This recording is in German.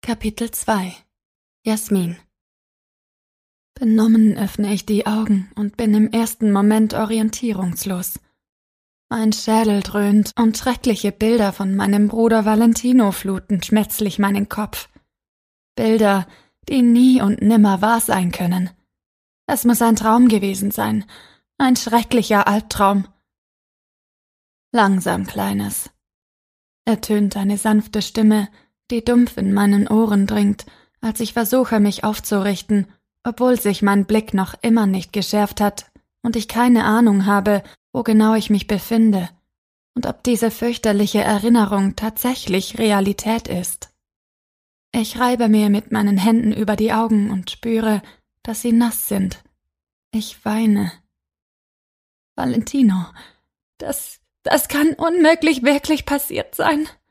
Kapitel 2 Jasmin. Benommen öffne ich die Augen und bin im ersten Moment orientierungslos. Mein Schädel dröhnt und schreckliche Bilder von meinem Bruder Valentino fluten schmerzlich meinen Kopf. Bilder, die nie und nimmer wahr sein können. Es muss ein Traum gewesen sein, ein schrecklicher Albtraum. Langsam, Kleines, ertönt eine sanfte Stimme, die dumpf in meinen Ohren dringt, als ich versuche, mich aufzurichten, obwohl sich mein Blick noch immer nicht geschärft hat und ich keine Ahnung habe, wo genau ich mich befinde und ob diese fürchterliche Erinnerung tatsächlich Realität ist. Ich reibe mir mit meinen Händen über die Augen und spüre, dass sie nass sind. Ich weine. Valentino, das kann unmöglich wirklich passiert sein.